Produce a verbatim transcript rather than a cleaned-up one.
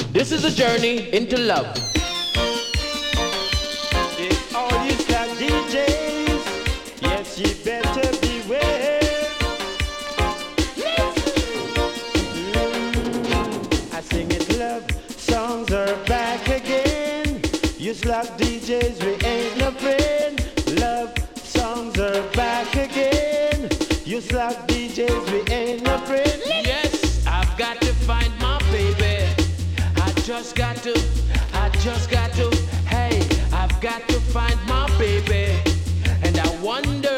This is a journey into love. It's all you got D Js. Yes, you better beware. Mm, I sing it, love songs are back again. You slap D Js, we ain't no friend. Love songs are back again. You slap D Js, we ain't no friend. Yes, I've got to find my baby. I just got to, I just got to, hey, I've got to find my baby. And I wonder